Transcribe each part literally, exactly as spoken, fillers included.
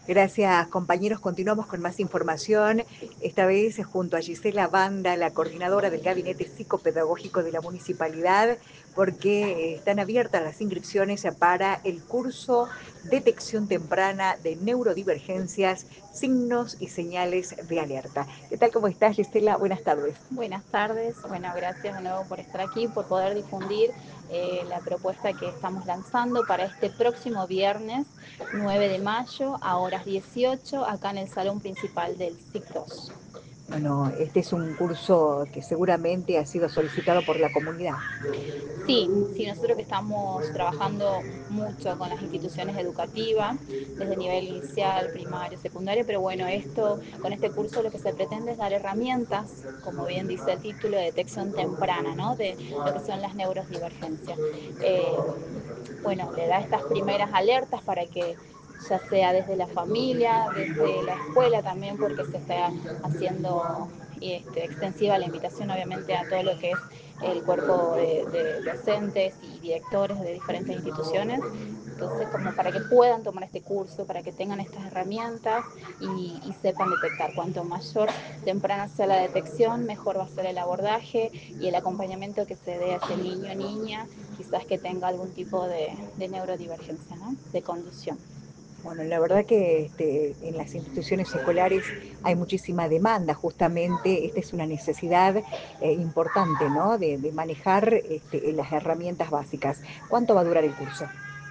Gracias, compañeros. Continuamos con más información, esta vez junto a Gisela Banda, la coordinadora del Gabinete Psicopedagógico de la Municipalidad, porque están abiertas las inscripciones para el curso Detección Temprana de Neurodivergencias, Signos y Señales de Alerta. ¿Qué tal? ¿Cómo estás, Gisela? Buenas tardes. Buenas tardes, bueno, gracias de nuevo por estar aquí, por poder difundir eh, la propuesta que estamos lanzando para este próximo viernes nueve de mayo a horas dieciocho, acá en el salón principal del S I C dos. Bueno, este es un curso que seguramente ha sido solicitado por la comunidad. Sí, sí, nosotros que estamos trabajando mucho con las instituciones educativas, desde nivel inicial, primario, secundario, pero bueno, esto, con este curso lo que se pretende es dar herramientas, como bien dice el título, de detección temprana, ¿no? De lo que son las neurodivergencias. Eh, bueno, le da estas primeras alertas para que ya sea desde la familia, desde la escuela también, porque se está haciendo este, extensiva la invitación obviamente a todo lo que es el cuerpo de, de docentes y directores de diferentes instituciones. Entonces, como para que puedan tomar este curso, para que tengan estas herramientas y, y sepan detectar. Cuanto mayor temprana sea la detección, mejor va a ser el abordaje y el acompañamiento que se dé a ese niño o niña, quizás que tenga algún tipo de, de neurodivergencia, ¿no? De conducción. Bueno, la verdad que este, en las instituciones escolares hay muchísima demanda, justamente esta es una necesidad eh, importante, ¿no? De, de manejar este, las herramientas básicas. ¿Cuánto va a durar el curso?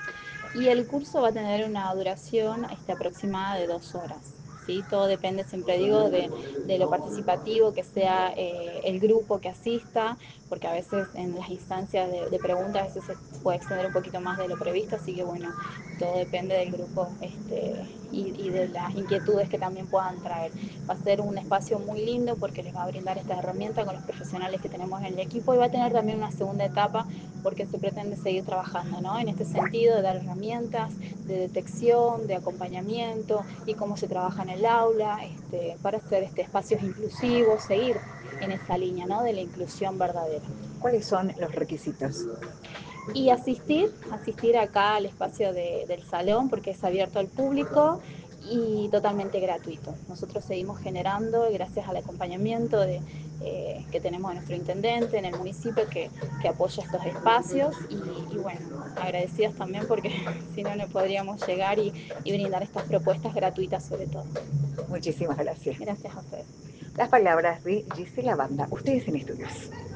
Y el curso va a tener una duración este, aproximada de dos horas. ¿Sí? Todo depende, siempre digo, de, de lo participativo que sea eh, el grupo que asista, porque a veces en las instancias de, de preguntas a veces se puede extender un poquito más de lo previsto, así que bueno, todo depende del grupo este, y, y de las inquietudes que también puedan traer. Va a ser un espacio muy lindo porque les va a brindar esta herramienta con los profesionales que tenemos en el equipo y va a tener también una segunda etapa porque se pretende seguir trabajando, ¿no? En este sentido de dar herramientas de detección, de acompañamiento y cómo se trabaja en el aula este, para hacer este, espacios inclusivos, seguir en esa línea, ¿no? De la inclusión verdadera. ¿Cuáles son los requisitos? Y asistir, asistir acá al espacio de, del salón porque es abierto al público y totalmente gratuito. Nosotros seguimos generando, gracias al acompañamiento de, eh, que tenemos de nuestro intendente en el municipio que, que apoya estos espacios y, y bueno, agradecidas también porque si no, no podríamos llegar y, y brindar estas propuestas gratuitas sobre todo. Muchísimas gracias. Gracias a ustedes. Las palabras de Gisela Banda, ustedes en estudios.